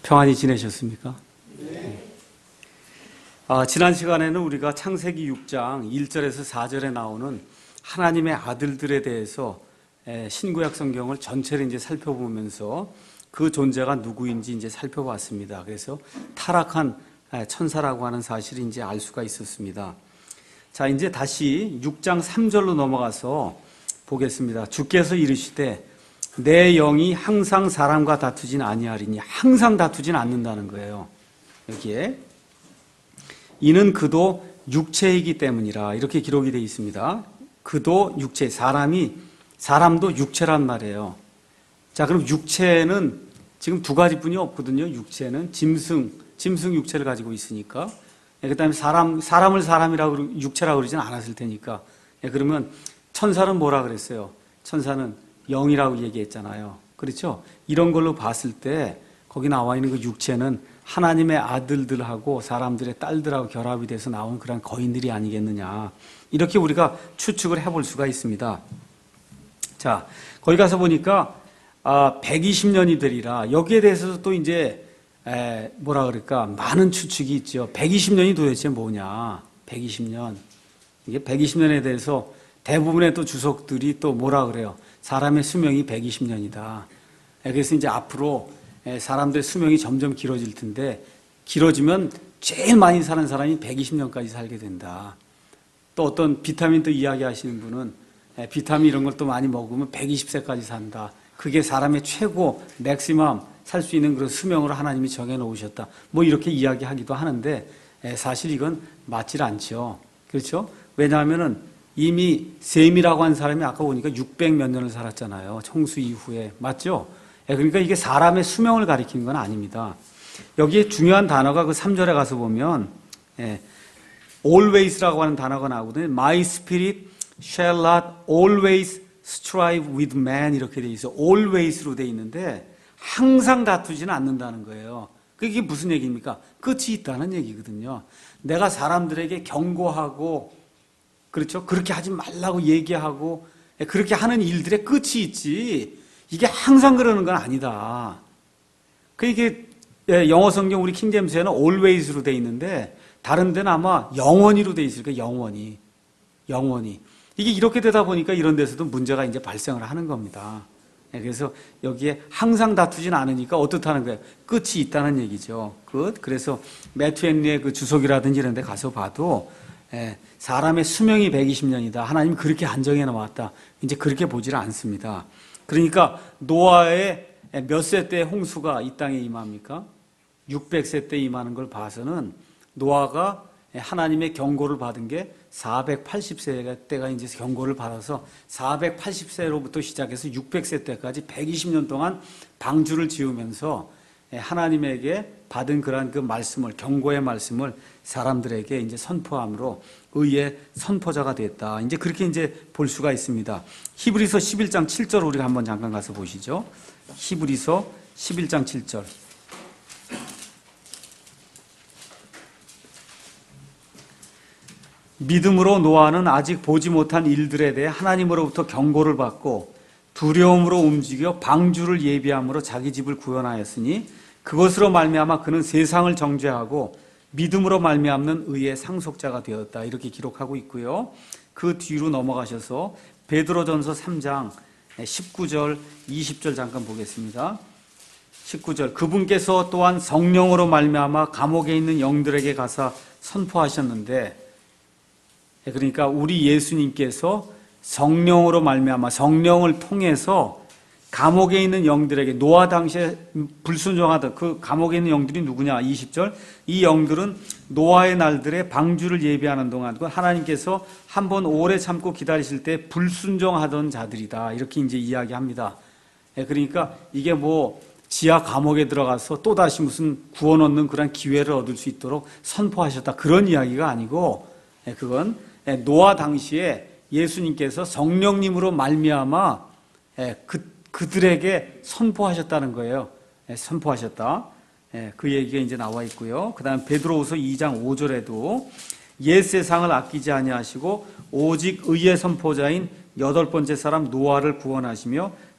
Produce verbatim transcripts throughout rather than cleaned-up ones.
평안히 지내셨습니까? 네. 아, 지난 시간에는 우리가 창세기 육 장 일 절에서 사 절에 나오는 하나님의 아들들에 대해서 신구약 성경을 전체를 이제 살펴보면서 그 존재가 누구인지 이제 살펴봤습니다. 그래서 타락한 천사라고 하는 사실을 이제 알 수가 있었습니다. 자, 이제 다시 육 장 삼 절로 넘어가서 보겠습니다. 주께서 이르시되 내 영이 항상 사람과 다투진 아니하리니, 항상 다투진 않는다는 거예요. 여기에 이는 그도 육체이기 때문이라 이렇게 기록이 되어 있습니다. 그도 육체, 사람이 사람도 육체란 말이에요. 자, 그럼 육체는 지금 두 가지뿐이 없거든요. 육체는 짐승, 짐승 육체를 가지고 있으니까. 그다음에 사람, 사람을 사람이라고 육체라고 그러지는 않았을 테니까. 그러면 천사는 뭐라 그랬어요? 천사는 영이라고 얘기했잖아요. 그렇죠? 이런 걸로 봤을 때 거기 나와 있는 그 육체는 하나님의 아들들하고 사람들의 딸들하고 결합이 돼서 나온 그런 거인들이 아니겠느냐. 이렇게 우리가 추측을 해볼 수가 있습니다. 자, 거기 가서 보니까 아, 백이십 년이 되리라. 여기에 대해서도 또 이제 에, 뭐라 그럴까, 많은 추측이 있죠. 백이십 년이 도대체 뭐냐. 백이십 년. 이게 백이십 년에 대해서 대부분의 또 주석들이 또 뭐라 그래요. 사람의 수명이 백이십 년이다. 그래서 이제 앞으로 사람들의 수명이 점점 길어질 텐데, 길어지면 제일 많이 사는 사람이 백이십 년까지 살게 된다. 또 어떤 비타민 또 이야기 하시는 분은 비타민 이런 걸 또 많이 먹으면 백이십 세까지 산다. 그게 사람의 최고 맥시멈 살 수 있는 그런 수명으로 하나님이 정해 놓으셨다. 뭐 이렇게 이야기하기도 하는데 사실 이건 맞질 않죠. 그렇죠? 왜냐하면은 이미 셈이라고 한 사람이 아까 보니까 육백 몇 년을 살았잖아요. 홍수 이후에. 맞죠? 그러니까 이게 사람의 수명을 가리키는 건 아닙니다. 여기에 중요한 단어가 그 삼 절에 가서 보면 always라고 하는 단어가 나오거든요. My spirit shall not always strive with man 이렇게 돼 있어. always로 돼 있는데 항상 다투지는 않는다는 거예요. 그게 무슨 얘기입니까? 끝이 있다는 얘기거든요. 내가 사람들에게 경고하고, 그렇죠? 그렇게 하지 말라고 얘기하고 그렇게 하는 일들의 끝이 있지, 이게 항상 그러는 건 아니다. 그 이게 영어 성경 우리 킹제임스에는 always로 돼 있는데 다른 데는 아마 영원히로 돼 있을 거예요. 영원히. 영원히. 이게 이렇게 되다 보니까 이런 데서도 문제가 이제 발생을 하는 겁니다. 그래서 여기에 항상 다투진 않으니까 어떻다는 거예요? 끝이 있다는 얘기죠. 끝. 그래서 매튜 헨리의 그 주석이라든지 이런 데 가서 봐도 사람의 수명이 백이십 년이다. 하나님이 그렇게 안정해 놓았다. 이제 그렇게 보지를 않습니다. 그러니까 노아의 몇 세 때 홍수가 이 땅에 임합니까? 육백 세 때 임하는 걸 봐서는 노아가 하나님의 경고를 받은 게 사백팔십 세 때가 이제 경고를 받아서 사백팔십 세로부터 시작해서 육백 세 때까지 백이십 년 동안 방주를 지으면서 하나님에게 받은 그러한 그 말씀을, 경고의 말씀을 사람들에게 이제 선포함으로 의의 선포자가 됐다. 이제 그렇게 이제 볼 수가 있습니다. 히브리서 십일 장 칠 절 우리가 한번 잠깐 가서 보시죠. 히브리서 십일 장 칠 절. 믿음으로 노아는 아직 보지 못한 일들에 대해 하나님으로부터 경고를 받고 두려움으로 움직여 방주를 예비함으로 자기 집을 구원하였으니 그것으로 말미암아 그는 세상을 정죄하고 믿음으로 말미암는 의의 상속자가 되었다. 이렇게 기록하고 있고요. 그 뒤로 넘어가셔서 베드로전서 삼 장 십구 절 이십 절 잠깐 보겠습니다. 십구 절. 그분께서 또한 성령으로 말미암아 감옥에 있는 영들에게 가서 선포하셨는데, 그러니까 우리 예수님께서 성령으로 말미암아 성령을 통해서 감옥에 있는 영들에게, 노아 당시에 불순종하던 그 감옥에 있는 영들이 누구냐? 이십 절. 이 영들은 노아의 날들에 방주를 예비하는 동안 하나님께서 한번 오래 참고 기다리실 때 불순종하던 자들이다. 이렇게 이제 이야기합니다. 그러니까 이게 뭐 지하 감옥에 들어가서 또다시 무슨 구원 얻는 그런 기회를 얻을 수 있도록 선포하셨다. 그런 이야기가 아니고, 그건 노아 당시에 예수님께서 성령님으로 말미암아 그 그들에게 선포하셨다는 거예요. 선포하셨다. 그 얘기가 이제 나와 있고요. 그 다음 베드로후서 이 장 오 절에도 옛 세상을 아끼지 아니하시고 오직 의의 선포자인 여덟 번째 사람 노아를 구원하시며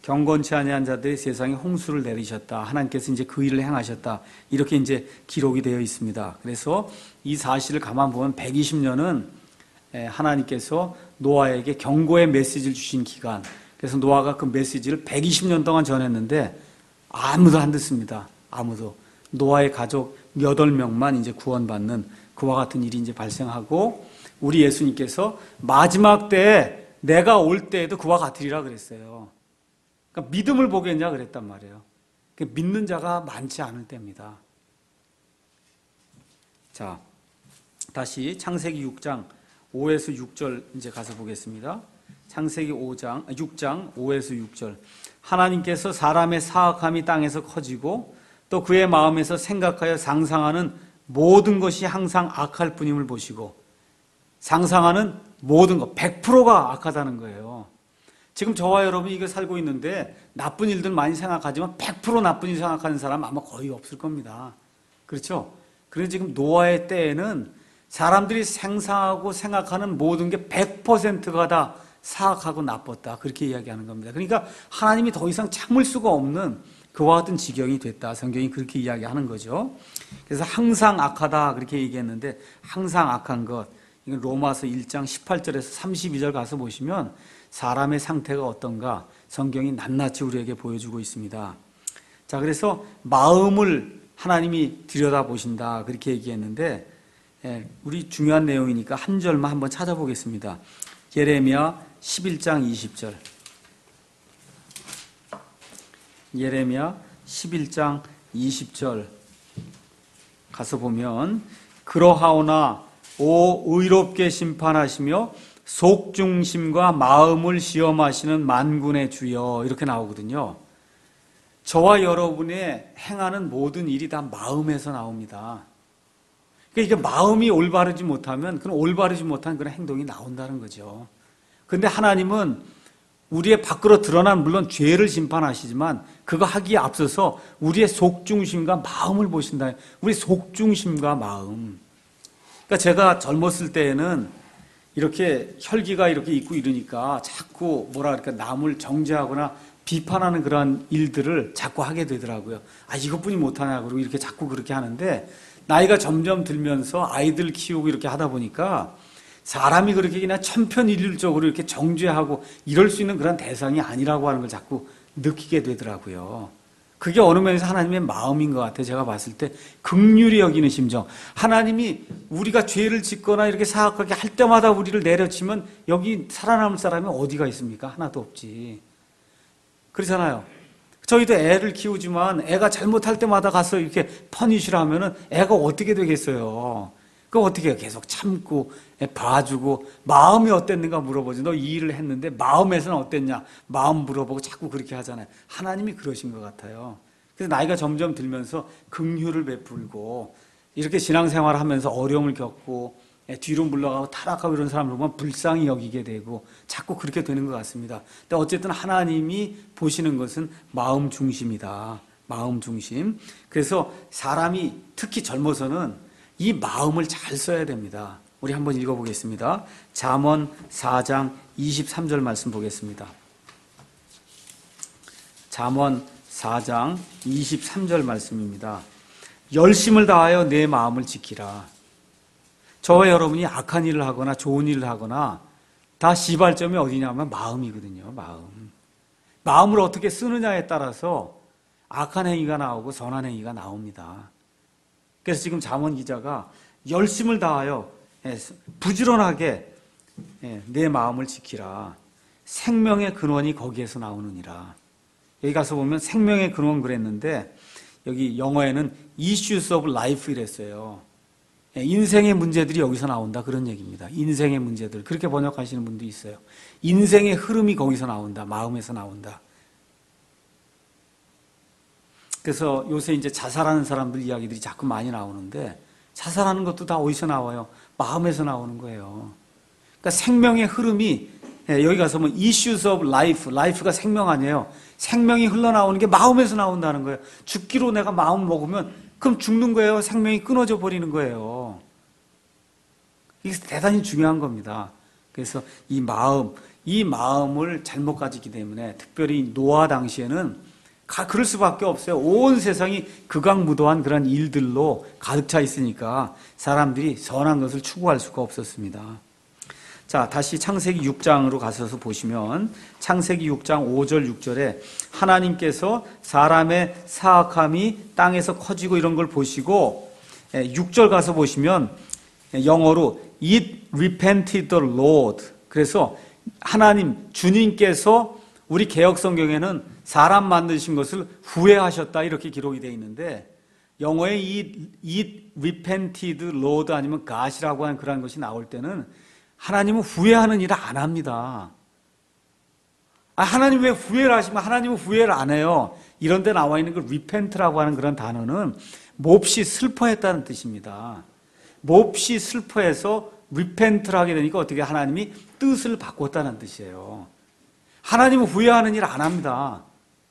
경건치 아니한 자들이 세상에 홍수를 내리셨다. 하나님께서 이제 그 일을 행하셨다. 이렇게 이제 기록이 되어 있습니다. 그래서 이 사실을 가만 보면 백이십 년은 하나님께서 노아에게 경고의 메시지를 주신 기간. 그래서 노아가 그 메시지를 백이십 년 동안 전했는데 아무도 안 듣습니다. 아무도. 노아의 가족 여덟 명만 이제 구원받는 그와 같은 일이 이제 발생하고, 우리 예수님께서 마지막 때에 내가 올 때에도 그와 같으리라 그랬어요. 그러니까 믿음을 보겠냐 그랬단 말이에요. 그러니까 믿는 자가 많지 않을 때입니다. 자, 다시 창세기 육 장 오에서 육 절 이제 가서 보겠습니다. 창세기 오 장, 육 장 오에서 육 절. 하나님께서 사람의 사악함이 땅에서 커지고 또 그의 마음에서 생각하여 상상하는 모든 것이 항상 악할 뿐임을 보시고, 상상하는 모든 것 백 퍼센트가 악하다는 거예요. 지금 저와 여러분이 이거 살고 있는데 나쁜 일들 많이 생각하지만 백 퍼센트 나쁜 일 생각하는 사람 아마 거의 없을 겁니다. 그렇죠? 그래서 지금 노아의 때에는 사람들이 상상하고 생각하는 모든 게 백 퍼센트가 다 사악하고 나빴다. 그렇게 이야기하는 겁니다. 그러니까 하나님이 더 이상 참을 수가 없는 그와 같은 지경이 됐다. 성경이 그렇게 이야기하는 거죠. 그래서 항상 악하다 그렇게 얘기했는데, 항상 악한 것, 이건 로마서 일 장 십팔 절에서 삼십이 절 가서 보시면 사람의 상태가 어떤가 성경이 낱낱이 우리에게 보여주고 있습니다. 자, 그래서 마음을 하나님이 들여다보신다 그렇게 얘기했는데, 예, 우리 중요한 내용이니까 한 절만 한번 찾아보겠습니다. 예레미야 십일 장 이십 절. 예레미야 십일 장 이십 절 가서 보면, 그러하오나 오 의롭게 심판하시며 속중심과 마음을 시험하시는 만군의 주여, 이렇게 나오거든요. 저와 여러분의 행하는 모든 일이 다 마음에서 나옵니다. 그러니까 이게 마음이 올바르지 못하면 그런 올바르지 못한 그런 행동이 나온다는 거죠. 그런데 하나님은 우리의 밖으로 드러난 물론 죄를 심판하시지만 그거 하기에 앞서서 우리의 속중심과 마음을 보신다. 우리 속중심과 마음. 그러니까 제가 젊었을 때에는 이렇게 혈기가 이렇게 있고 이러니까 자꾸 뭐라 그럴까 남을 정죄하거나 비판하는 그런 일들을 자꾸 하게 되더라고요. 아, 이것뿐이 못하냐 그러고 이렇게 자꾸 그렇게 하는데, 나이가 점점 들면서 아이들 키우고 이렇게 하다 보니까 사람이 그렇게 그냥 천편일률적으로 이렇게 정죄하고 이럴 수 있는 그런 대상이 아니라고 하는 걸 자꾸 느끼게 되더라고요. 그게 어느 면에서 하나님의 마음인 것 같아요. 제가 봤을 때 긍휼히 여기는 심정. 하나님이 우리가 죄를 짓거나 이렇게 사악하게 할 때마다 우리를 내려치면 여기 살아남을 사람이 어디가 있습니까? 하나도 없지. 그렇잖아요. 저희도 애를 키우지만 애가 잘못할 때마다 가서 이렇게 퍼니시를 하면은 애가 어떻게 되겠어요? 그거 어떻게 해요? 계속 참고 애 봐주고 마음이 어땠는가 물어보지. 너 이 일을 했는데 마음에서는 어땠냐? 마음 물어보고 자꾸 그렇게 하잖아요. 하나님이 그러신 것 같아요. 그래서 나이가 점점 들면서 긍휼을 베풀고 이렇게 신앙생활을 하면서 어려움을 겪고 뒤로 물러가고 타락하고 이런 사람을 보면 불쌍히 여기게 되고 자꾸 그렇게 되는 것 같습니다. 근데 어쨌든 하나님이 보시는 것은 마음 중심이다. 마음 중심. 그래서 사람이 특히 젊어서는 이 마음을 잘 써야 됩니다. 우리 한번 읽어보겠습니다. 잠언 사 장 이십삼 절 말씀 보겠습니다. 잠언 사 장 이십삼 절 말씀입니다. 열심을 다하여 내 마음을 지키라. 저와 여러분이 악한 일을 하거나 좋은 일을 하거나 다 시발점이 어디냐면 마음이거든요. 마음. 마음을 어떻게 쓰느냐에 따라서 악한 행위가 나오고 선한 행위가 나옵니다. 그래서 지금 잠언 기자가 열심을 다하여 부지런하게 내 마음을 지키라. 생명의 근원이 거기에서 나오느니라. 여기 가서 보면 생명의 근원 그랬는데 여기 영어에는 issues of life 이랬어요. 인생의 문제들이 여기서 나온다 그런 얘기입니다. 인생의 문제들 그렇게 번역하시는 분도 있어요. 인생의 흐름이 거기서 나온다. 마음에서 나온다. 그래서 요새 이제 자살하는 사람들 이야기들이 자꾸 많이 나오는데 자살하는 것도 다 어디서 나와요? 마음에서 나오는 거예요. 그러니까 생명의 흐름이 여기 가서 보면 issues of life, life가 생명 아니에요. 생명이 흘러나오는 게 마음에서 나온다는 거예요. 죽기로 내가 마음 먹으면 그럼 죽는 거예요. 생명이 끊어져 버리는 거예요. 이게 대단히 중요한 겁니다. 그래서 이 마음, 이 마음을 잘못 가지기 때문에 특별히 노아 당시에는 가, 그럴 수밖에 없어요. 온 세상이 극악무도한 그런 일들로 가득 차 있으니까 사람들이 선한 것을 추구할 수가 없었습니다. 자, 다시 창세기 육 장으로 가셔서 보시면 창세기 육 장 오 절 육 절에 하나님께서 사람의 사악함이 땅에서 커지고 이런 걸 보시고 육 절 가서 보시면 영어로 It repented the Lord. 그래서 하나님, 주님께서 우리 개역성경에는 사람 만드신 것을 후회하셨다 이렇게 기록이 되어 있는데 영어에 It, It repented Lord 아니면 God이라고 하는 그런 것이 나올 때는 하나님은 후회하는 일을 안 합니다. 아, 하나님 왜 후회를 하시면 하나님은 후회를 안 해요. 이런 데 나와 있는 그 repent라고 하는 그런 단어는 몹시 슬퍼했다는 뜻입니다. 몹시 슬퍼해서 repent를 하게 되니까 어떻게 하나님이 뜻을 바꿨다는 뜻이에요. 하나님은 후회하는 일 안 합니다.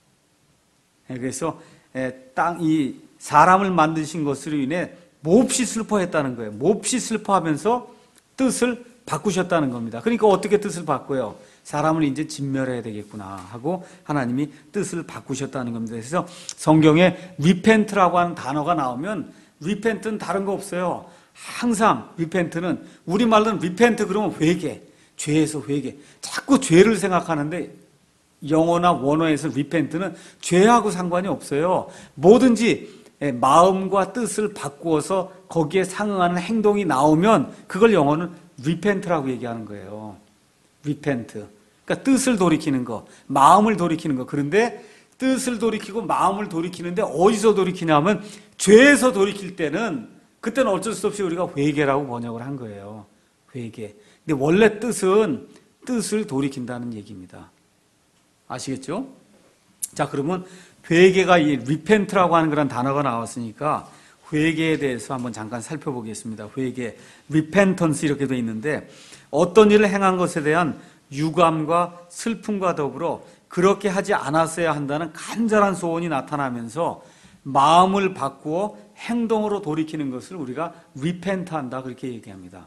그래서 땅, 이 사람을 만드신 것으로 인해 몹시 슬퍼했다는 거예요. 몹시 슬퍼하면서 뜻을 바꾸셨다는 겁니다. 그러니까 어떻게 뜻을 바꿔요? 사람을 이제 진멸해야 되겠구나 하고 하나님이 뜻을 바꾸셨다는 겁니다. 그래서 성경에 repent라고 하는 단어가 나오면 repent는 다른 거 없어요. 항상 repent는 우리말로는 repent 그러면 회개, 죄에서 회개. 자꾸 죄를 생각하는데 영어나 원어에서 repent는 죄하고 상관이 없어요. 뭐든지 마음과 뜻을 바꾸어서 거기에 상응하는 행동이 나오면 그걸 영어는 repent라고 얘기하는 거예요. repent. 그러니까 뜻을 돌이키는 거, 마음을 돌이키는 거. 그런데 뜻을 돌이키고 마음을 돌이키는데 어디서 돌이키냐면 죄에서 돌이킬 때는 그때는 어쩔 수 없이 우리가 회개라고 번역을 한 거예요. 회개. 근데 원래 뜻은 뜻을 돌이킨다는 얘기입니다. 아시겠죠? 자, 그러면 회개가 이 repent라고 하는 그런 단어가 나왔으니까 회개에 대해서 한번 잠깐 살펴보겠습니다. 회개, repentance 이렇게 되어 있는데 어떤 일을 행한 것에 대한 유감과 슬픔과 더불어 그렇게 하지 않았어야 한다는 간절한 소원이 나타나면서 마음을 바꾸어 행동으로 돌이키는 것을 우리가 repent한다 그렇게 얘기합니다.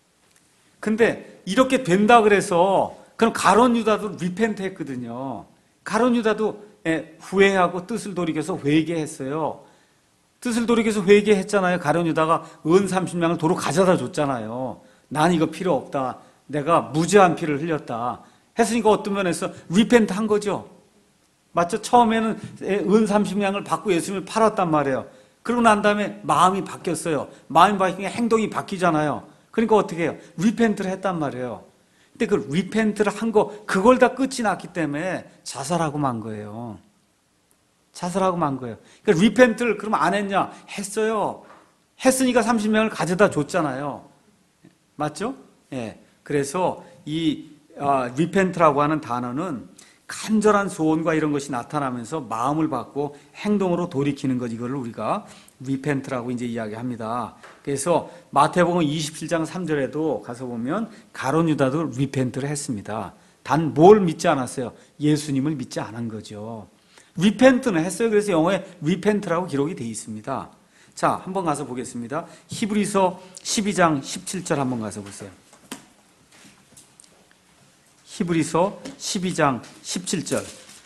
근데 이렇게 된다 그래서 그럼 가룟 유다도 repent 했거든요. 가룟 유다도 후회하고 뜻을 돌이켜서 회개했어요. 뜻을 돌이켜서 회개했잖아요. 가룟 유다가 은 삼십 냥을 도로 가져다 줬잖아요. 난 이거 필요 없다. 내가 무죄한 피를 흘렸다. 했으니까 어떤 면에서 repent 한 거죠. 맞죠? 처음에는 은 삼십 냥을 받고 예수님을 팔았단 말이에요. 그러고 난 다음에 마음이 바뀌었어요. 마음이 바뀌니까 행동이 바뀌잖아요. 그러니까 어떻게 해요? repent를 했단 말이에요. 근데 그 repent를 한 거, 그걸 다 끝이 났기 때문에 자살하고 만 거예요. 자살하고 만 거예요. 그러니까 repent를 그럼 안 했냐? 했어요. 했으니까 삼십 명을 가져다 줬잖아요. 맞죠? 예. 그래서 이 어, repent라고 하는 단어는 간절한 소원과 이런 것이 나타나면서 마음을 받고 행동으로 돌이키는 것, 이걸 우리가 repent라고 이제 이야기합니다. 그래서 마태복음 이십칠 장 삼 절에도 가서 보면 가룟 유다도 repent를 했습니다. 단 뭘 믿지 않았어요? 예수님을 믿지 않은 거죠. repent는 했어요. 그래서 영어에 repent라고 기록이 되어 있습니다. 자, 한번 가서 보겠습니다. 히브리서 십이 장 십칠 절 한번 가서 보세요. 히브리서 십이 장 십칠 절.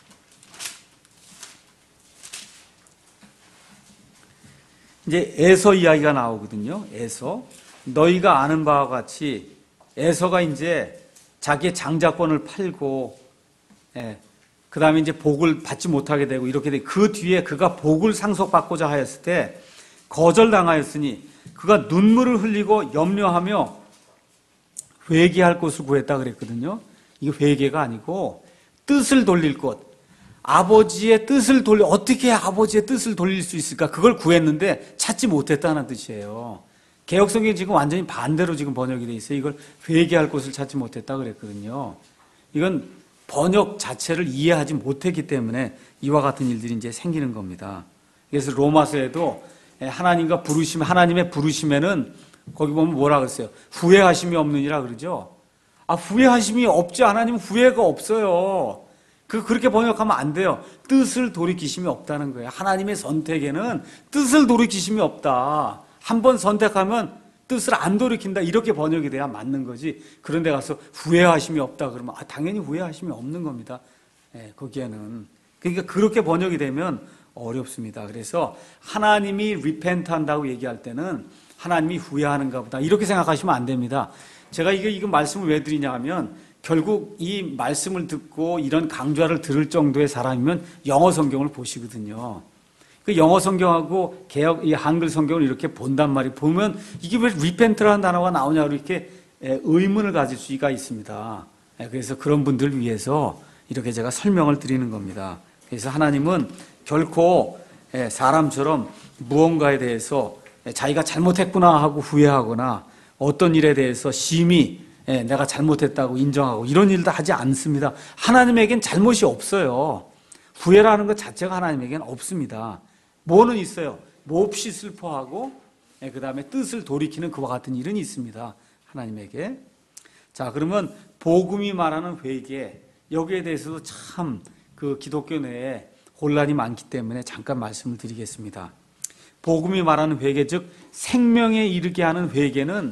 이제 에서 이야기가 나오거든요. 에서. 너희가 아는 바와 같이 에서가 이제 자기의 장자권을 팔고, 예, 그 다음에 이제 복을 받지 못하게 되고 이렇게 돼. 그 뒤에 그가 복을 상속받고자 하였을 때 거절당하였으니 그가 눈물을 흘리고 염려하며 회개할 곳을 구했다 그랬거든요. 이게 회개가 아니고 뜻을 돌릴 곳. 아버지의 뜻을 돌려, 어떻게 아버지의 뜻을 돌릴 수 있을까? 그걸 구했는데 찾지 못했다는 뜻이에요. 개역성경이 지금 완전히 반대로 지금 번역이 돼 있어요. 이걸 회개할 곳을 찾지 못했다 그랬거든요. 이건 번역 자체를 이해하지 못했기 때문에 이와 같은 일들이 이제 생기는 겁니다. 그래서 로마서에도 하나님과 부르심, 하나님의 부르심에는 거기 보면 뭐라 그랬어요? 후회하심이 없느니라 그러죠? 아, 후회하심이 없지, 하나님은 후회가 없어요. 그, 그렇게 번역하면 안 돼요. 뜻을 돌이키심이 없다는 거예요. 하나님의 선택에는 뜻을 돌이키심이 없다. 한 번 선택하면 뜻을 안 돌이킨다 이렇게 번역이 돼야 맞는 거지. 그런데 가서 후회하심이 없다 그러면 아, 당연히 후회하심이 없는 겁니다. 예, 거기에는. 그러니까 그렇게 번역이 되면 어렵습니다. 그래서 하나님이 repent 한다고 얘기할 때는 하나님이 후회하는가 보다 이렇게 생각하시면 안 됩니다. 제가 이거, 이거 말씀을 왜 드리냐 하면 결국 이 말씀을 듣고 이런 강좌를 들을 정도의 사람이면 영어 성경을 보시거든요. 그 영어 성경하고 개혁, 이 한글 성경을 이렇게 본단 말이에요. 보면 이게 왜 repent라는 단어가 나오냐고 이렇게 의문을 가질 수가 있습니다. 그래서 그런 분들을 위해서 이렇게 제가 설명을 드리는 겁니다. 그래서 하나님은 결코 사람처럼 무언가에 대해서 자기가 잘못했구나 하고 후회하거나 어떤 일에 대해서 심히 내가 잘못했다고 인정하고 이런 일도 하지 않습니다. 하나님에겐 잘못이 없어요. 후회라는 것 자체가 하나님에겐 없습니다. 뭐는 있어요? 몹시 슬퍼하고 그 다음에 뜻을 돌이키는 그와 같은 일은 있습니다. 하나님에게. 자, 그러면 복음이 말하는 회개, 여기에 대해서도 참 그 기독교 내에 혼란이 많기 때문에 잠깐 말씀을 드리겠습니다. 복음이 말하는 회개, 즉 생명에 이르게 하는 회개는,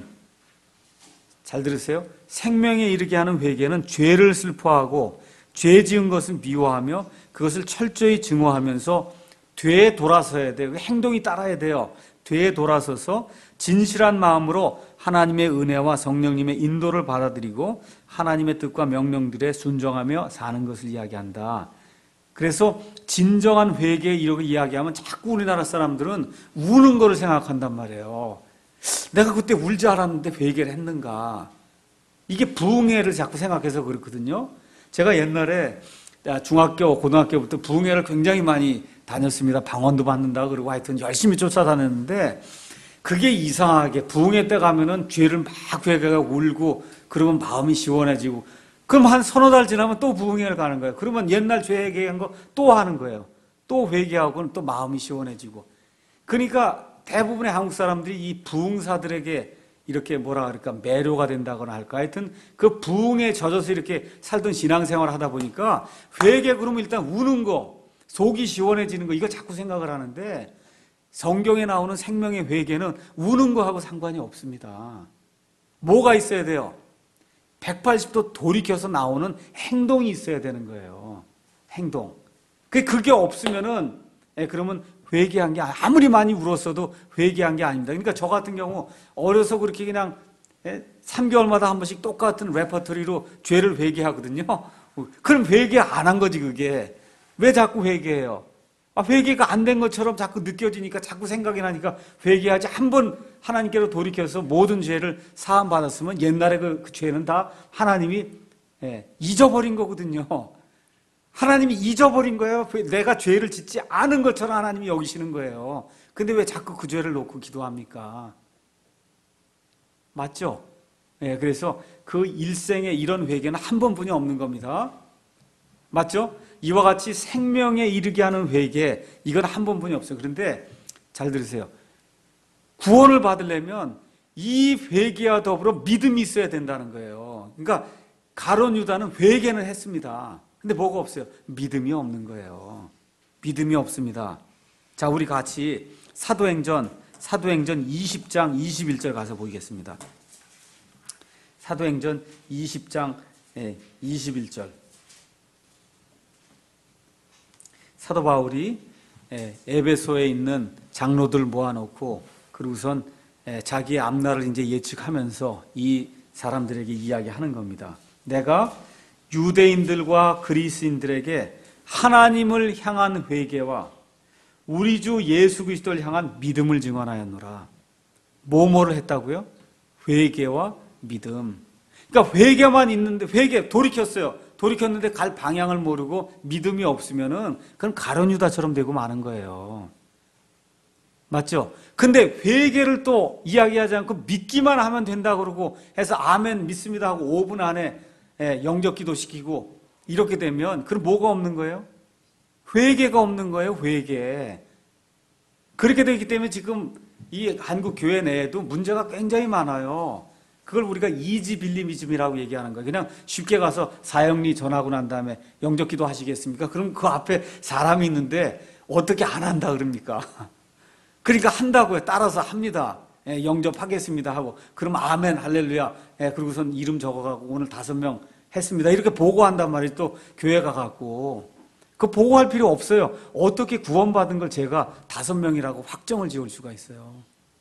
잘 들으세요. 생명에 이르게 하는 회개는 죄를 슬퍼하고 죄 지은 것을 미워하며 그것을 철저히 증오하면서 되에 돌아서야 돼요. 행동이 따라야 돼요. 되에 돌아서서 진실한 마음으로 하나님의 은혜와 성령님의 인도를 받아들이고 하나님의 뜻과 명령들에 순종하며 사는 것을 이야기한다. 그래서 진정한 회개 이렇게 이야기하면 자꾸 우리나라 사람들은 우는 거를 생각한단 말이에요. 내가 그때 울지 않았는데 회개를 했는가. 이게 부흥회를 자꾸 생각해서 그렇거든요. 제가 옛날에 중학교, 고등학교부터 부흥회를 굉장히 많이 다녔습니다. 방언도 받는다 그러고 하여튼 열심히 쫓아다녔는데 그게 이상하게 부흥회 때 가면은 죄를 막 회개하고 울고 그러면 마음이 시원해지고 그럼 한 서너 달 지나면 또 부흥회를 가는 거예요. 그러면 옛날 죄 회개한 거 또 하는 거예요. 또 회개하고는 또 마음이 시원해지고. 그러니까 대부분의 한국 사람들이 이 부흥사들에게 이렇게 뭐라 그럴까 매료가 된다거나 할까 하여튼 그 부흥에 젖어서 이렇게 살던 신앙생활을 하다 보니까 회개 그러면 일단 우는 거 속이 시원해지는 거 이거 자꾸 생각을 하는데 성경에 나오는 생명의 회개는 우는 거하고 상관이 없습니다. 뭐가 있어야 돼요? 백팔십 도 돌이켜서 나오는 행동이 있어야 되는 거예요. 행동. 그게 없으면은 그러면 회개한 게 아무리 많이 울었어도 회개한 게 아닙니다. 그러니까 저 같은 경우 어려서 그렇게 그냥 삼 개월마다 한 번씩 똑같은 레퍼토리로 죄를 회개하거든요. 그럼 회개 안 한 거지 그게. 왜 자꾸 회개해요? 아, 회개가 안 된 것처럼 자꾸 느껴지니까 자꾸 생각이 나니까 회개하지. 한 번 하나님께로 돌이켜서 모든 죄를 사함 받았으면 옛날에 그, 그 죄는 다 하나님이 예, 잊어버린 거거든요. 하나님이 잊어버린 거예요. 내가 죄를 짓지 않은 것처럼 하나님이 여기시는 거예요. 근데 왜 자꾸 그 죄를 놓고 기도합니까? 맞죠? 예, 그래서 그 일생에 이런 회개는 한 번뿐이 없는 겁니다. 맞죠? 이와 같이 생명에 이르게 하는 회개, 이건 한 번뿐이 없어요. 그런데 잘 들으세요. 구원을 받으려면 이 회개와 더불어 믿음이 있어야 된다는 거예요. 그러니까 가룟 유다는 회개는 했습니다. 근데 뭐가 없어요? 믿음이 없는 거예요. 믿음이 없습니다. 자, 우리 같이 사도행전, 사도행전 이십 장 이십일 절 가서 보겠습니다. 사도행전 이십 장 이십일 절. 사도 바울이 에베소에 있는 장로들 모아놓고 그리고선 자기의 앞날을 이제 예측하면서 이 사람들에게 이야기하는 겁니다. 내가 유대인들과 그리스인들에게 하나님을 향한 회개와 우리 주 예수 그리스도를 향한 믿음을 증언하였노라. 뭐뭐를 했다고요? 회개와 믿음. 그러니까 회개만 있는데 회개 돌이켰어요. 돌이켰는데 갈 방향을 모르고 믿음이 없으면은 그건 가룟 유다처럼 되고 마는 거예요. 맞죠? 근데 회개를 또 이야기하지 않고 믿기만 하면 된다 그러고 해서 아멘 믿습니다 하고 오 분 안에 영접 기도 시키고 이렇게 되면 그럼 뭐가 없는 거예요? 회개가 없는 거예요. 회개. 그렇게 되기 때문에 지금 이 한국 교회 내에도 문제가 굉장히 많아요. 그걸 우리가 이지빌리미즘이라고 얘기하는 거예요. 그냥 쉽게 가서 사형리 전하고 난 다음에 영접 기도 하시겠습니까? 그럼 그 앞에 사람이 있는데 어떻게 안 한다 그럽니까? 그러니까 한다고요. 따라서 합니다. 예, 영접하겠습니다 하고, 그럼 아멘 할렐루야, 예, 그러고선 이름 적어가고 오늘 다섯 명 했습니다 이렇게 보고한단 말이에요. 또 교회 가갖고 그 보고할 필요 없어요. 어떻게 구원받은 걸 제가 다섯 명이라고 확정을 지을 수가 있어요?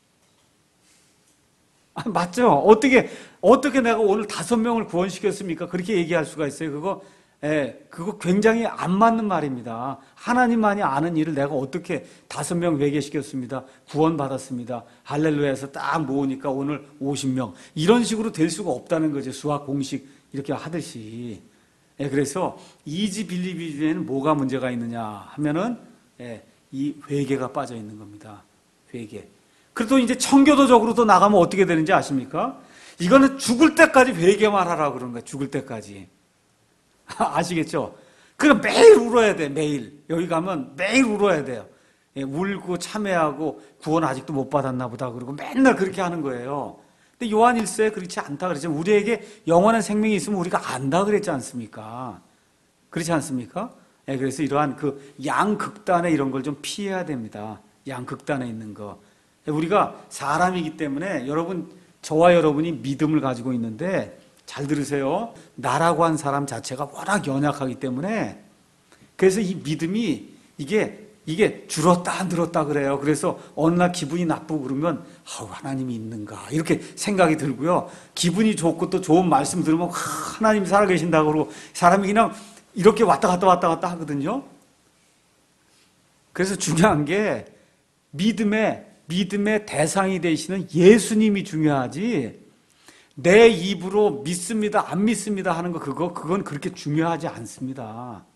아, 맞죠? 어떻게 어떻게 내가 오늘 다섯 명을 구원시켰습니까? 그렇게 얘기할 수가 있어요. 그거 예, 그거 굉장히 안 맞는 말입니다. 하나님만이 아는 일을 내가 어떻게 다섯 명 회개시켰습니다. 구원받았습니다. 할렐루야에서 딱 모으니까 오늘 오십 명. 이런 식으로 될 수가 없다는 거죠. 수학 공식 이렇게 하듯이. 예, 그래서 이지 빌리비에는 뭐가 문제가 있느냐 하면은 예, 이 회개가 빠져 있는 겁니다. 회개. 그래도 이제 청교도적으로도 나가면 어떻게 되는지 아십니까? 이거는 죽을 때까지 회개만 하라고 그러는 거예요. 죽을 때까지. 아시겠죠? 그러니까 매일 울어야 돼, 매일. 여기 가면 매일 울어야 돼요. 예, 울고 참회하고 구원 아직도 못 받았나 보다 그러고 맨날 그렇게 하는 거예요. 근데 요한 일서에 그렇지 않다 그랬죠. 우리에게 영원한 생명이 있으면 우리가 안다 그랬지 않습니까? 그렇지 않습니까? 예, 그래서 이러한 그 양극단의 이런 걸 좀 피해야 됩니다. 양극단에 있는 거. 우리가 사람이기 때문에 여러분, 저와 여러분이 믿음을 가지고 있는데 잘 들으세요. 나라고 한 사람 자체가 워낙 연약하기 때문에 그래서 이 믿음이 이게 이게 줄었다 늘었다 그래요. 그래서 어느 날 기분이 나쁘고 그러면 아우 하나님이 있는가 이렇게 생각이 들고요. 기분이 좋고 또 좋은 말씀 들으면 하나님이 살아계신다고 그러고 사람이 그냥 이렇게 왔다 갔다 왔다 갔다 하거든요. 그래서 중요한 게 믿음의 믿음의 대상이 되시는 예수님이 중요하지 내 입으로 믿습니다, 안 믿습니다 하는 거 그거 그건 그렇게 중요하지 않습니다.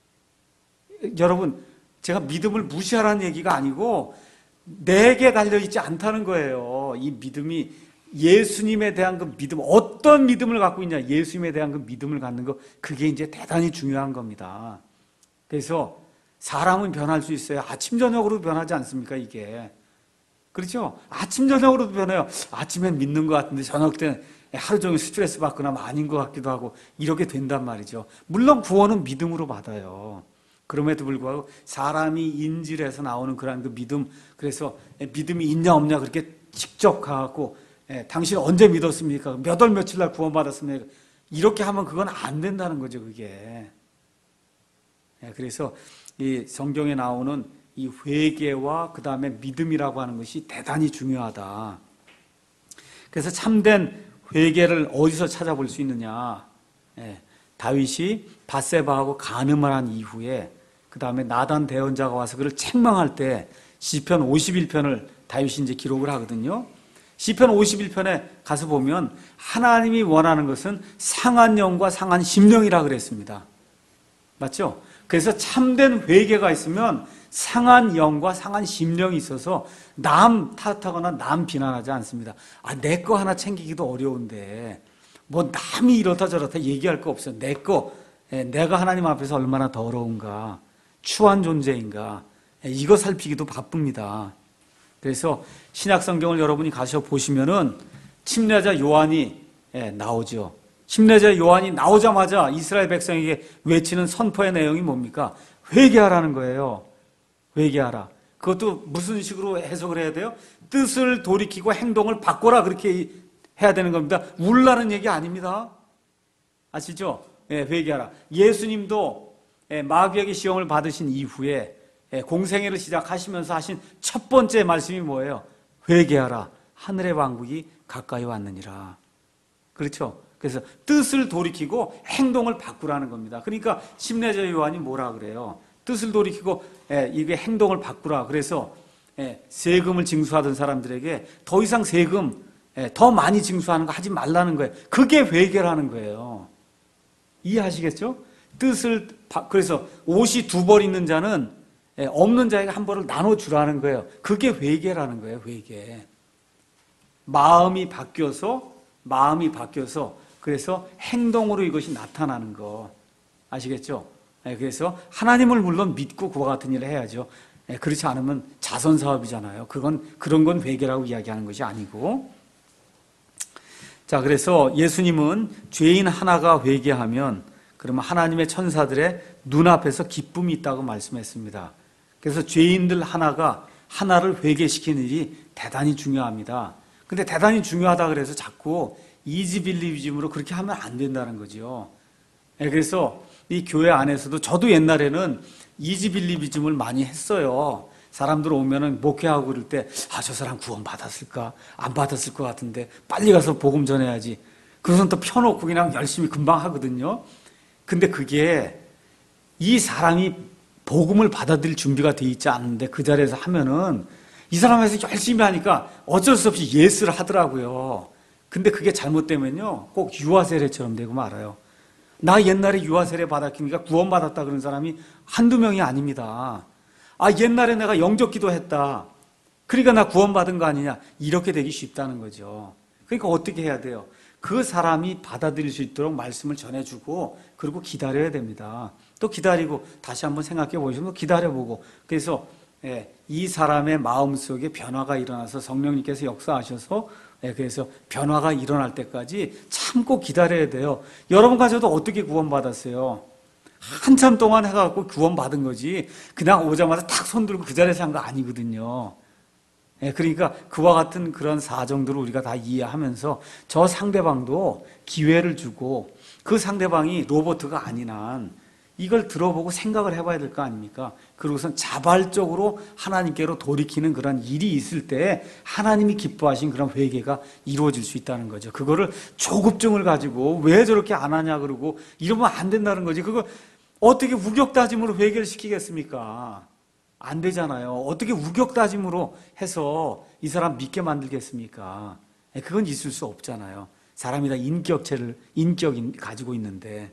여러분, 제가 믿음을 무시하라는 얘기가 아니고 내게 달려 있지 않다는 거예요. 이 믿음이 예수님에 대한 그 믿음, 어떤 믿음을 갖고 있냐, 예수님에 대한 그 믿음을 갖는 거 그게 이제 대단히 중요한 겁니다. 그래서 사람은 변할 수 있어요. 아침 저녁으로 변하지 않습니까, 이게? 그렇죠? 아침 저녁으로도 변해요. 아침엔 믿는 것 같은데 저녁 때는 하루 종일 스트레스 받거나 아닌 것 같기도 하고 이렇게 된단 말이죠. 물론 구원은 믿음으로 받아요. 그럼에도 불구하고 사람이 인질에서 나오는 그런 그 믿음, 그래서 믿음이 있냐 없냐 그렇게 직접 가갖고 예, 당신 언제 믿었습니까? 몇 월 며칠 날 구원받았습니까? 이렇게 하면 그건 안 된다는 거죠, 그게. 예, 그래서 이 성경에 나오는 이 회개와 그 다음에 믿음이라고 하는 것이 대단히 중요하다. 그래서 참된 회개를 어디서 찾아볼 수 있느냐? 예, 다윗이 밧세바하고 간음을 한 이후에 그 다음에 나단 대언자가 와서 그를 책망할 때 시편 오십일 편을 다윗이 이제 기록을 하거든요. 시편 오십일 편에 가서 보면 하나님이 원하는 것은 상한 영과 상한 심령이라 그랬습니다. 맞죠? 그래서 참된 회개가 있으면 상한 영과 상한 심령이 있어서 남 탓하거나 남 비난하지 않습니다. 아, 내 거 하나 챙기기도 어려운데 뭐 남이 이렇다 저렇다 얘기할 거 없어요. 내 거, 내가 하나님 앞에서 얼마나 더러운가, 추한 존재인가, 이거 살피기도 바쁩니다. 그래서 신약 성경을 여러분이 가셔 보시면은 침례자 요한이 나오죠. 침례자 요한이 나오자마자 이스라엘 백성에게 외치는 선포의 내용이 뭡니까? 회개하라는 거예요. 회개하라. 그것도 무슨 식으로 해석을 해야 돼요? 뜻을 돌이키고 행동을 바꿔라 그렇게 해야 되는 겁니다. 울라는 얘기 아닙니다. 아시죠? 예, 회개하라. 예수님도 마귀에게 시험을 받으신 이후에 공생애를 시작하시면서 하신 첫 번째 말씀이 뭐예요? 회개하라. 하늘의 왕국이 가까이 왔느니라. 그렇죠? 그래서 뜻을 돌이키고 행동을 바꾸라는 겁니다. 그러니까 침례자 요한이 뭐라 그래요? 뜻을 돌이키고 예, 이게 행동을 바꾸라. 그래서 예, 세금을 징수하던 사람들에게 더 이상 세금 예, 더 많이 징수하는 거 하지 말라는 거예요. 그게 회개라는 거예요. 이해하시겠죠? 뜻을 바, 그래서 옷이 두 벌 있는 자는 예, 없는 자에게 한 벌을 나눠주라는 거예요. 그게 회개라는 거예요. 회개. 마음이 바뀌어서 마음이 바뀌어서 그래서 행동으로 이것이 나타나는 거 아시겠죠? 그래서 하나님을 물론 믿고 그와 같은 일을 해야죠. 그렇지 않으면 자선 사업이잖아요. 그건 그런 건 회개라고 이야기하는 것이 아니고. 자, 그래서 예수님은 죄인 하나가 회개하면 그러면 하나님의 천사들의 눈앞에서 기쁨이 있다고 말씀했습니다. 그래서 죄인들 하나가 하나를 회개시키는 일이 대단히 중요합니다. 근데 대단히 중요하다 그래서 자꾸 이지빌리즘으로 그렇게 하면 안 된다는 거죠. 그래서 이 교회 안에서도 저도 옛날에는 이지빌리즘을 많이 했어요. 사람들 오면은 목회하고 그럴 때, 아, 저 사람 구원 받았을까? 안 받았을 것 같은데, 빨리 가서 복음 전해야지. 그것은 또 펴놓고 그냥 열심히 금방 하거든요. 근데 그게 이 사람이 복음을 받아들일 준비가 돼 있지 않은데 그 자리에서 하면은 이 사람에서 열심히 하니까 어쩔 수 없이 예스를 하더라고요. 근데 그게 잘못되면요, 꼭 유아 세례처럼 되고 말아요. 나 옛날에 유아 세례 받았으니까 구원 받았다 그런 사람이 한두 명이 아닙니다. 아, 옛날에 내가 영접 기도했다, 그러니까 나 구원 받은 거 아니냐, 이렇게 되기 쉽다는 거죠. 그러니까 어떻게 해야 돼요? 그 사람이 받아들일 수 있도록 말씀을 전해주고, 그리고 기다려야 됩니다. 또 기다리고 다시 한번 생각해 보시면 기다려보고, 그래서 예, 이 사람의 마음속에 변화가 일어나서 성령님께서 역사하셔서, 예, 그래서 변화가 일어날 때까지 참고 기다려야 돼요. 여러분 가셔도 어떻게 구원받았어요? 한참 동안 해갖고 구원받은 거지, 그냥 오자마자 탁 손들고 그 자리에서 한 거 아니거든요. 예, 그러니까 그와 같은 그런 사정들을 우리가 다 이해하면서 저 상대방도 기회를 주고, 그 상대방이 로봇가 아닌 한 이걸 들어보고 생각을 해봐야 될 거 아닙니까? 그리고선 자발적으로 하나님께로 돌이키는 그런 일이 있을 때 하나님이 기뻐하신 그런 회개가 이루어질 수 있다는 거죠. 그거를 조급증을 가지고 왜 저렇게 안 하냐 그러고 이러면 안 된다는 거지. 그거 어떻게 우격다짐으로 회개를 시키겠습니까? 안 되잖아요. 어떻게 우격다짐으로 해서 이 사람 믿게 만들겠습니까? 그건 있을 수 없잖아요. 사람이 다 인격체를, 인격이 가지고 있는데.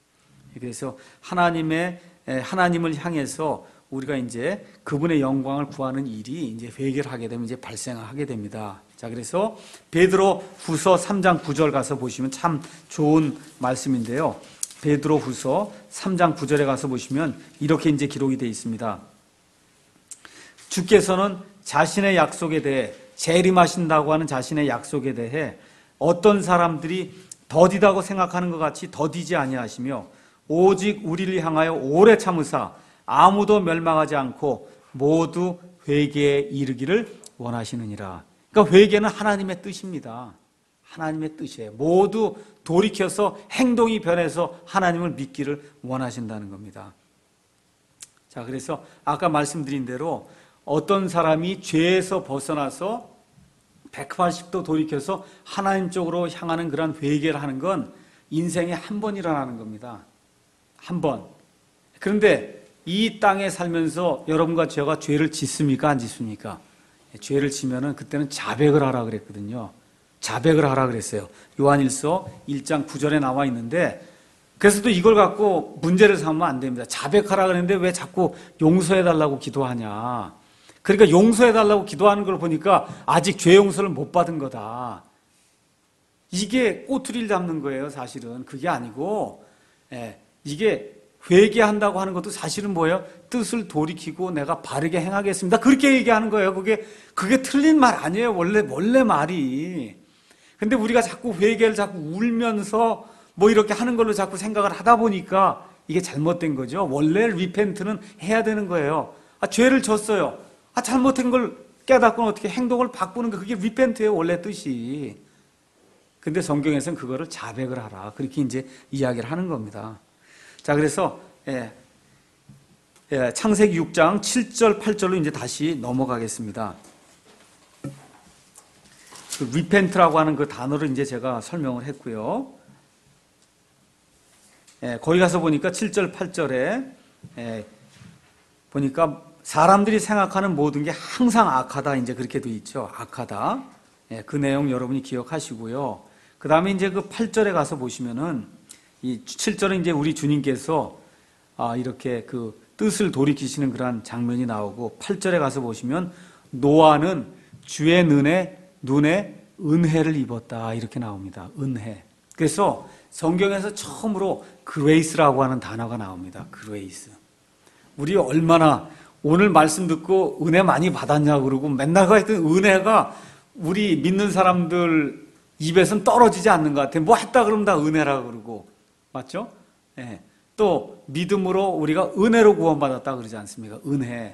그래서 하나님의, 하나님을 향해서 우리가 이제 그분의 영광을 구하는 일이 이제 회개를 하게 되면 이제 발생하게 됩니다. 자, 그래서 베드로 후서 삼 장 구 절 가서 보시면 참 좋은 말씀인데요. 베드로 후서 삼 장 구 절에 가서 보시면 이렇게 이제 기록이 되어 있습니다. 주께서는 자신의 약속에 대해, 재림하신다고 하는 자신의 약속에 대해 어떤 사람들이 더디다고 생각하는 것 같이 더디지 아니하시며 오직 우리를 향하여 오래 참으사 아무도 멸망하지 않고 모두 회개에 이르기를 원하시느니라. 그러니까 회개는 하나님의 뜻입니다. 하나님의 뜻이에요. 모두 돌이켜서 행동이 변해서 하나님을 믿기를 원하신다는 겁니다. 자, 그래서 아까 말씀드린 대로 어떤 사람이 죄에서 벗어나서 백팔십 도 돌이켜서 하나님 쪽으로 향하는 그런 회개를 하는 건 인생에 한 번 일어나는 겁니다. 한 번. 그런데 이 땅에 살면서 여러분과 제가 죄를 짓습니까? 안 짓습니까? 죄를 지면은 그때는 자백을 하라 그랬거든요. 자백을 하라 그랬어요. 요한일서 일 장 구 절에 나와 있는데, 그래서 또 이걸 갖고 문제를 삼으면 안 됩니다. 자백하라 그랬는데 왜 자꾸 용서해달라고 기도하냐. 그러니까 용서해달라고 기도하는 걸 보니까 아직 죄 용서를 못 받은 거다. 이게 꼬투리를 잡는 거예요, 사실은. 그게 아니고, 예, 이게 회개한다고 하는 것도 사실은 뭐예요? 뜻을 돌이키고 내가 바르게 행하겠습니다, 그렇게 얘기하는 거예요. 그게, 그게 틀린 말 아니에요. 원래, 원래 말이. 근데 우리가 자꾸 회개를 자꾸 울면서 뭐 이렇게 하는 걸로 자꾸 생각을 하다 보니까 이게 잘못된 거죠. 원래 리펜트는 해야 되는 거예요. 아, 죄를 졌어요. 아, 잘못된 걸 깨닫고는 어떻게 행동을 바꾸는 거, 그게 리펜트예요, 원래 뜻이. 근데 성경에서는 그거를 자백을 하라, 그렇게 이제 이야기를 하는 겁니다. 자, 그래서 예, 예, 창세기 육 장 칠 절 팔 절로 이제 다시 넘어가겠습니다. 그 리펜트라고 하는 그 단어를 이제 제가 설명을 했고요. 예, 거기 가서 보니까 칠 절 팔 절에 예, 보니까 사람들이 생각하는 모든 게 항상 악하다, 이제 그렇게 돼 있죠. 악하다. 예, 그 내용 여러분이 기억하시고요. 그 다음에 이제 그 팔 절에 가서 보시면은 이 칠 절은 이제 우리 주님께서 아, 이렇게 그 뜻을 돌이키시는 그런 장면이 나오고, 팔 절에 가서 보시면 노아는 주의 눈에, 눈에 은혜를 입었다, 이렇게 나옵니다. 은혜. 그래서 성경에서 처음으로 그레이스라고 하는 단어가 나옵니다. 그레이스. 우리 얼마나 오늘 말씀 듣고 은혜 많이 받았냐 그러고 맨날 하여튼 은혜가 우리 믿는 사람들 입에서는 떨어지지 않는 것 같아요. 뭐 했다 그러면 다 은혜라 그러고. 맞죠? 예. 또 믿음으로 우리가 은혜로 구원받았다 그러지 않습니까? 은혜.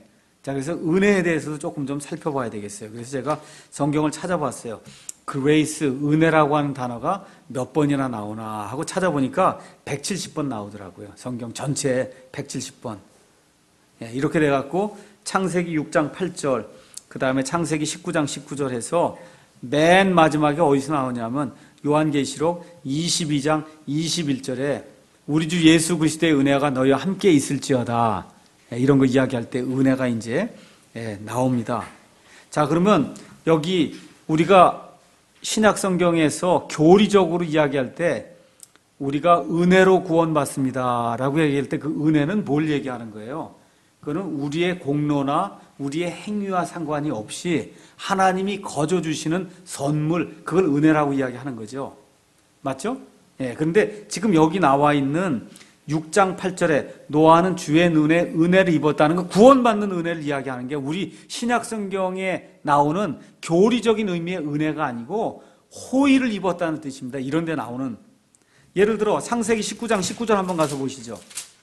자, 그래서 은혜에 대해서도 조금 좀 살펴봐야 되겠어요. 그래서 제가 성경을 찾아봤어요. 그레이스, 은혜라고 하는 단어가 몇 번이나 나오나 하고 찾아보니까 백칠십 번 나오더라고요. 성경 전체에 백칠십 번. 예, 이렇게 돼갖고 창세기 육 장 팔 절, 그 다음에 창세기 십구 장 십구 절 해서 맨 마지막에 어디서 나오냐면 요한계시록 이십이 장 이십일 절에 우리 주 예수 그리스도의 은혜가 너희와 함께 있을지어다. 예, 이런 거 이야기할 때 은혜가 이제 예, 나옵니다. 자, 그러면 여기 우리가 신약 성경에서 교리적으로 이야기할 때 우리가 은혜로 구원받습니다 라고 얘기할 때 그 은혜는 뭘 얘기하는 거예요? 그거는 우리의 공로나 우리의 행위와 상관이 없이 하나님이 거저 주시는 선물, 그걸 은혜라고 이야기하는 거죠. 맞죠? 예, 그런데 지금 여기 나와 있는 육 장 팔 절에 노아는 주의 눈에 은혜를 입었다는 건 구원받는 은혜를 이야기하는 게 우리 신약 성경에 나오는 교리적인 의미의 은혜가 아니고 호의를 입었다는 뜻입니다. 이런 데 나오는, 예를 들어 창세기 십구 장 십구 절 한번 가서 보시죠.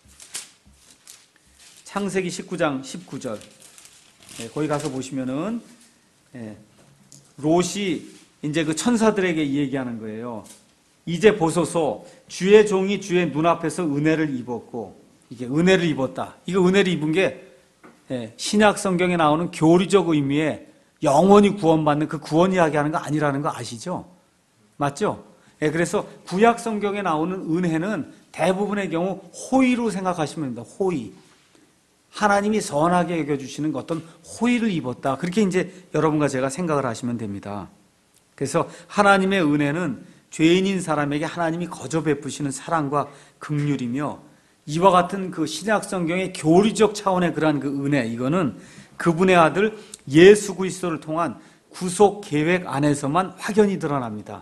창세기 십구 장 십구 절. 예, 거기 가서 보시면은 예, 롯이 이제 그 천사들에게 얘기하는 거예요. 이제 보소서, 주의 종이 주의 눈앞에서 은혜를 입었고, 이게 은혜를 입었다. 이거 은혜를 입은 게 예, 신약 성경에 나오는 교리적 의미의 영원히 구원받는 그 구원 이야기하는 거 아니라는 거 아시죠? 맞죠? 예, 그래서 구약 성경에 나오는 은혜는 대부분의 경우 호의로 생각하시면 됩니다. 호의. 하나님이 선하게 여겨주시는 어떤 호의를 입었다. 그렇게 이제 여러분과 제가 생각을 하시면 됩니다. 그래서 하나님의 은혜는 죄인인 사람에게 하나님이 거저 베푸시는 사랑과 긍휼이며, 이와 같은 그 신약 성경의 교리적 차원의 그러한 그 은혜, 이거는 그분의 아들 예수 그리스도를 통한 구속 계획 안에서만 확연히 드러납니다.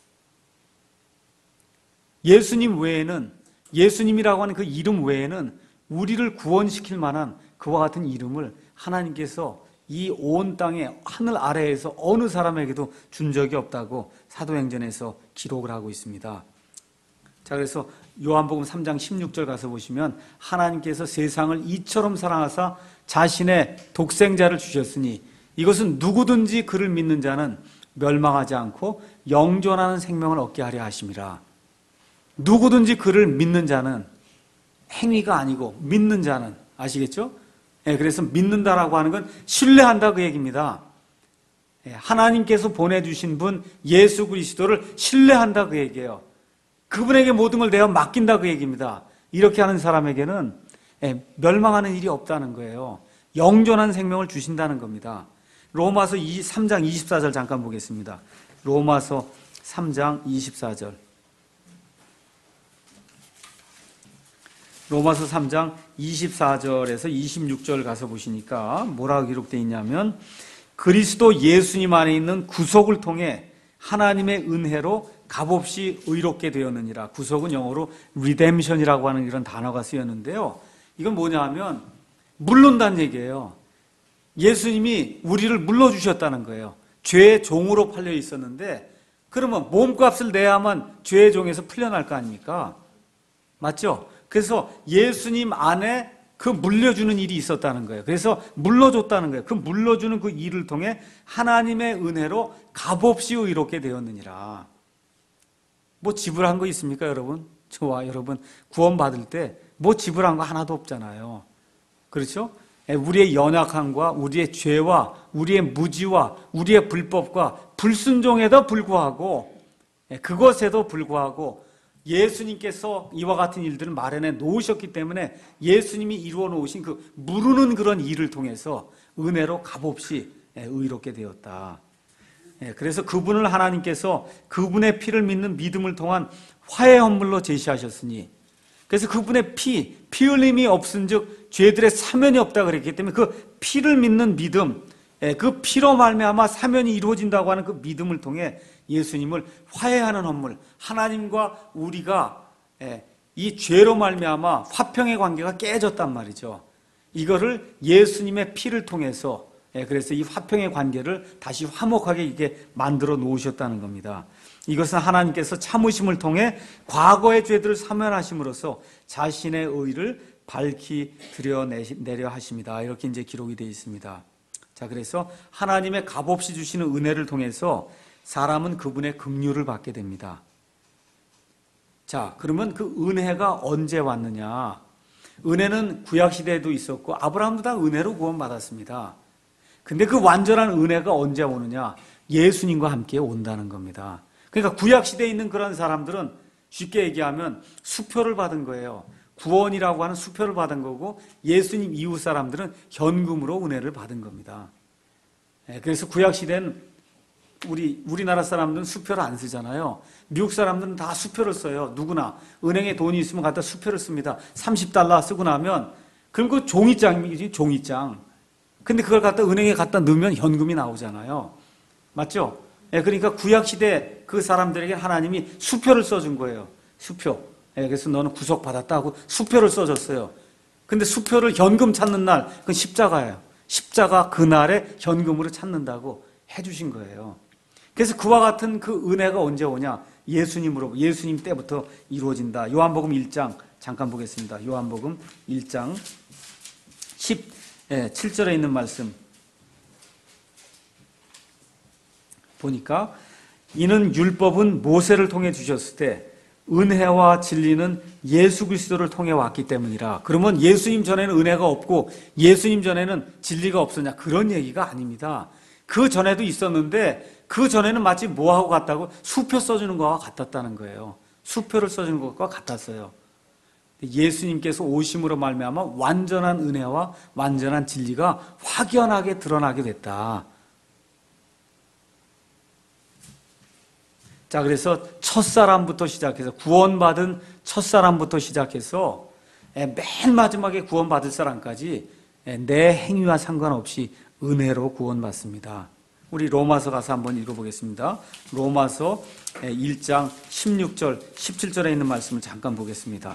예수님 외에는, 예수님이라고 하는 그 이름 외에는 우리를 구원시킬 만한 그와 같은 이름을 하나님께서 이 온 땅에 하늘 아래에서 어느 사람에게도 준 적이 없다고 사도행전에서 기록을 하고 있습니다. 자, 그래서 요한복음 삼 장 십육 절 가서 보시면 하나님께서 세상을 이처럼 사랑하사 자신의 독생자를 주셨으니 이것은 누구든지 그를 믿는 자는 멸망하지 않고 영존하는 생명을 얻게 하려 하심이라. 누구든지 그를 믿는 자는, 행위가 아니고 믿는 자는, 아시겠죠? 예, 그래서 믿는다라고 하는 건 신뢰한다 그 얘기입니다. 예, 하나님께서 보내주신 분 예수 그리스도를 신뢰한다 그 얘기예요. 그분에게 모든 걸 내가 맡긴다 그 얘기입니다. 이렇게 하는 사람에게는 예, 멸망하는 일이 없다는 거예요. 영존한 생명을 주신다는 겁니다. 로마서 삼 장 이십사 절 잠깐 보겠습니다. 로마서 삼 장 이십사 절. 로마서 삼 장 이십사 절에서 이십육 절 가서 보시니까 뭐라고 기록되어 있냐면, 그리스도 예수님 안에 있는 구속을 통해 하나님의 은혜로 값없이 의롭게 되었느니라. 구속은 영어로 redemption이라고 하는 이런 단어가 쓰였는데요. 이건 뭐냐 하면 물른다는 얘기예요. 예수님이 우리를 물러주셨다는 거예요. 죄의 종으로 팔려 있었는데, 그러면 몸값을 내야만 죄의 종에서 풀려날 거 아닙니까? 맞죠? 그래서 예수님 안에 그 물려주는 일이 있었다는 거예요. 그래서 물러줬다는 거예요. 그 물러주는 그 일을 통해 하나님의 은혜로 값없이 의롭게 되었느니라. 뭐 지불한 거 있습니까, 여러분? 저와 여러분 구원받을 때 뭐 지불한 거 하나도 없잖아요. 그렇죠? 우리의 연약함과 우리의 죄와 우리의 무지와 우리의 불법과 불순종에도 불구하고, 그것에도 불구하고 예수님께서 이와 같은 일들을 마련해 놓으셨기 때문에 예수님이 이루어 놓으신 그 무르는 그런 일을 통해서 은혜로 값없이 의롭게 되었다. 그래서 그분을 하나님께서 그분의 피를 믿는 믿음을 통한 화해 헌물로 제시하셨으니, 그래서 그분의 피, 피 흘림이 없은즉 죄들의 사면이 없다 그랬기 때문에 그 피를 믿는 믿음, 그 피로 말미암아 사면이 이루어진다고 하는 그 믿음을 통해 예수님을 화해하는 헌물, 하나님과 우리가 이 죄로 말미암아 화평의 관계가 깨졌단 말이죠. 이거를 예수님의 피를 통해서, 그래서 이 화평의 관계를 다시 화목하게 이게 만들어 놓으셨다는 겁니다. 이것은 하나님께서 참으심을 통해 과거의 죄들을 사면하심으로써 자신의 의를 밝히 드러내려 하십니다. 이렇게 이제 기록이 되어 있습니다. 자, 그래서 하나님의 값없이 주시는 은혜를 통해서 사람은 그분의 긍휼을 받게 됩니다. 자, 그러면 그 은혜가 언제 왔느냐? 은혜는 구약시대에도 있었고 아브라함도 다 은혜로 구원받았습니다. 근데 그 완전한 은혜가 언제 오느냐? 예수님과 함께 온다는 겁니다. 그러니까 구약시대에 있는 그런 사람들은 쉽게 얘기하면 수표를 받은 거예요. 구원이라고 하는 수표를 받은 거고 예수님 이후 사람들은 현금으로 은혜를 받은 겁니다. 그래서 구약시대는 우리, 우리나라 사람들은 수표를 안 쓰잖아요. 미국 사람들은 다 수표를 써요. 누구나. 은행에 돈이 있으면 갖다 수표를 씁니다. 삼십 달러 쓰고 나면, 그럼 그 종이장이지, 종이장. 근데 그걸 갖다 은행에 갖다 넣으면 현금이 나오잖아요. 맞죠? 예, 그러니까 구약시대 그 사람들에게 하나님이 수표를 써준 거예요. 수표. 예, 그래서 너는 구속받았다고 수표를 써줬어요. 근데 수표를 현금 찾는 날, 그건 십자가예요. 십자가 그날에 현금으로 찾는다고 해주신 거예요. 그래서 그와 같은 그 은혜가 언제 오냐? 예수님으로, 예수님 때부터 이루어진다. 요한복음 일 장 잠깐 보겠습니다. 요한복음 일 장 십칠 절에 있는 말씀 보니까 이는 율법은 모세를 통해 주셨을 때 은혜와 진리는 예수 그리스도를 통해 왔기 때문이라. 그러면 예수님 전에는 은혜가 없고 예수님 전에는 진리가 없었냐? 그런 얘기가 아닙니다. 그 전에도 있었는데 그 전에는 마치 뭐하고 같다고? 수표 써주는 거와 같았다는 거예요. 수표를 써주는 것과 같았어요. 예수님께서 오심으로 말미암아 완전한 은혜와 완전한 진리가 확연하게 드러나게 됐다. 자, 그래서 첫사람부터 시작해서 구원받은 첫사람부터 시작해서 맨 마지막에 구원받을 사람까지 내 행위와 상관없이 은혜로 구원받습니다. 우리 로마서 가서 한번 읽어보겠습니다. 로마서 일 장 십육 절, 십칠 절에 있는 말씀을 잠깐 보겠습니다.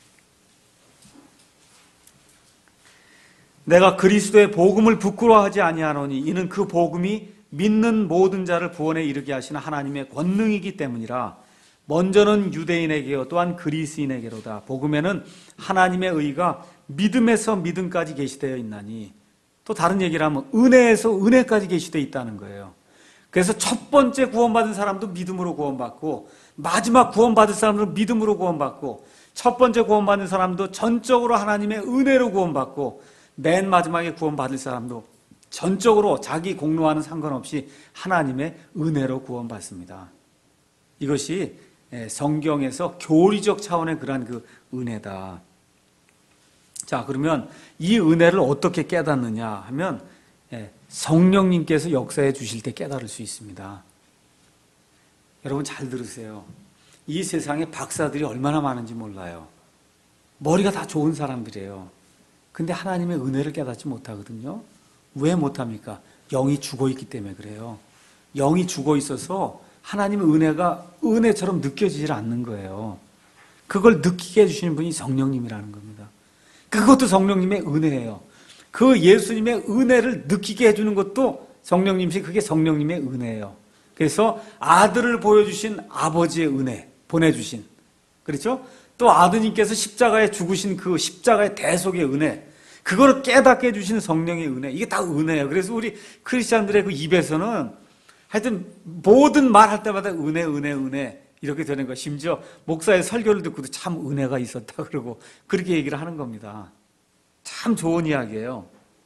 내가 그리스도의 복음을 부끄러워하지 아니하노니 이는 그 복음이 믿는 모든 자를 구원에 이르게 하시는 하나님의 권능이기 때문이라. 먼저는 유대인에게요 또한 그리스인에게로다. 복음에는 하나님의 의가 믿음에서 믿음까지 계시되어 있나니. 또 다른 얘기를 하면 은혜에서 은혜까지 계시되어 있다는 거예요. 그래서 첫 번째 구원받은 사람도 믿음으로 구원받고 마지막 구원받을 사람도 믿음으로 구원받고 첫 번째 구원받은 사람도 전적으로 하나님의 은혜로 구원받고 맨 마지막에 구원받을 사람도 전적으로 자기 공로와는 상관없이 하나님의 은혜로 구원받습니다. 이것이 성경에서 교리적 차원의 그러한 그 은혜다. 자, 그러면 이 은혜를 어떻게 깨닫느냐 하면 성령님께서 역사해 주실 때 깨달을 수 있습니다. 여러분 잘 들으세요. 이 세상에 박사들이 얼마나 많은지 몰라요. 머리가 다 좋은 사람들이에요. 근데 하나님의 은혜를 깨닫지 못하거든요. 왜 못합니까? 영이 죽어있기 때문에 그래요. 영이 죽어있어서 하나님의 은혜가 은혜처럼 느껴지질 않는 거예요. 그걸 느끼게 해주시는 분이 성령님이라는 겁니다. 그것도 성령님의 은혜예요. 그 예수님의 은혜를 느끼게 해주는 것도 성령님이시, 그게 성령님의 은혜예요. 그래서 아들을 보여주신 아버지의 은혜, 보내주신, 그렇죠? 또 아드님께서 십자가에 죽으신 그 십자가의 대속의 은혜, 그거를 깨닫게 해주시는 성령의 은혜, 이게 다 은혜예요. 그래서 우리 크리스찬들의 그 입에서는 하여튼 모든 말할 때마다 은혜, 은혜, 은혜 이렇게 되는 거예요. 심지어 목사의 설교를 듣고도 참 은혜가 있었다 그러고 그렇게 얘기를 하는 겁니다. 참 좋은 이야기예요.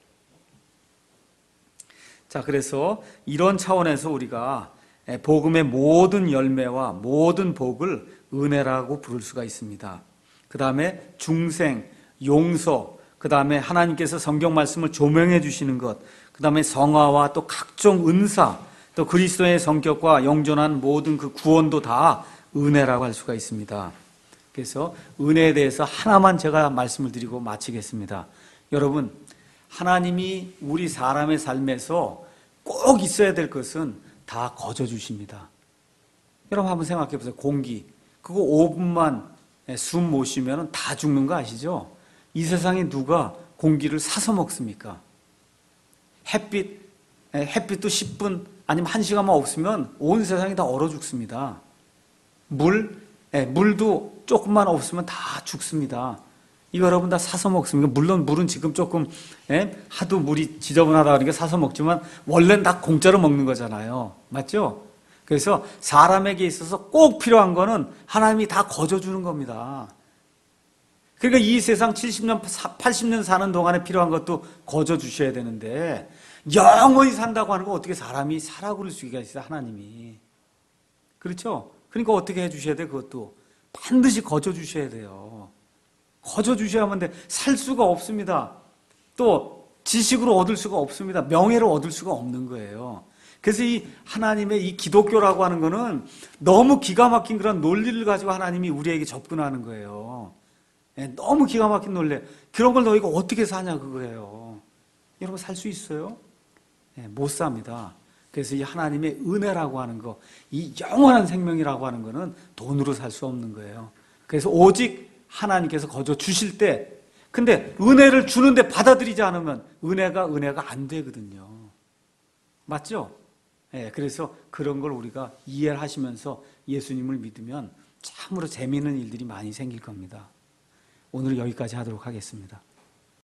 자, 그래서 이런 차원에서 우리가 복음의 모든 열매와 모든 복을 은혜라고 부를 수가 있습니다. 그 다음에 중생, 용서, 그 다음에 하나님께서 성경 말씀을 조명해 주시는 것, 그 다음에 성화와 또 각종 은사, 또 그리스도의 성격과 영존한 모든 그 구원도 다 은혜라고 할 수가 있습니다. 그래서 은혜에 대해서 하나만 제가 말씀을 드리고 마치겠습니다. 여러분, 하나님이 우리 사람의 삶에서 꼭 있어야 될 것은 다 거저 주십니다. 여러분 한번 생각해 보세요. 공기, 그거 오 분만 숨 못 쉬면 다 죽는 거 아시죠? 이 세상에 누가 공기를 사서 먹습니까? 햇빛, 햇빛도 십 분 아니면 한 시간만 없으면 온 세상이 다 얼어 죽습니다. 물, 물도 조금만 없으면 다 죽습니다. 이거 여러분 다 사서 먹습니까? 물론 물은 지금 조금 예? 하도 물이 지저분하다 그러니까 사서 먹지만 원래는 다 공짜로 먹는 거잖아요. 맞죠? 그래서 사람에게 있어서 꼭 필요한 거는 하나님이 다 거저주는 겁니다. 그러니까 이 세상 칠십 년, 팔십 년 사는 동안에 필요한 것도 거저주셔야 되는데 영원히 산다고 하는 거 어떻게 사람이 살아 그럴 수가 있어요, 하나님이. 그렇죠? 그러니까 어떻게 해주셔야 돼, 그것도. 반드시 거저주셔야 돼요. 거저주셔야만 돼. 살 수가 없습니다. 또 지식으로 얻을 수가 없습니다. 명예로 얻을 수가 없는 거예요. 그래서 이 하나님의 이 기독교라고 하는 거는 너무 기가 막힌 그런 논리를 가지고 하나님이 우리에게 접근하는 거예요. 너무 기가 막힌 논리. 그런 걸 너희가 어떻게 사냐 그거예요. 여러분 살 수 있어요? 못 삽니다. 그래서 이 하나님의 은혜라고 하는 거, 이 영원한 생명이라고 하는 거는 돈으로 살 수 없는 거예요. 그래서 오직 하나님께서 거저 주실 때, 근데 은혜를 주는데 받아들이지 않으면 은혜가 은혜가 안 되거든요. 맞죠? 예, 그래서 그런 걸 우리가 이해를 하시면서 예수님을 믿으면 참으로 재미있는 일들이 많이 생길 겁니다. 오늘 여기까지 하도록 하겠습니다.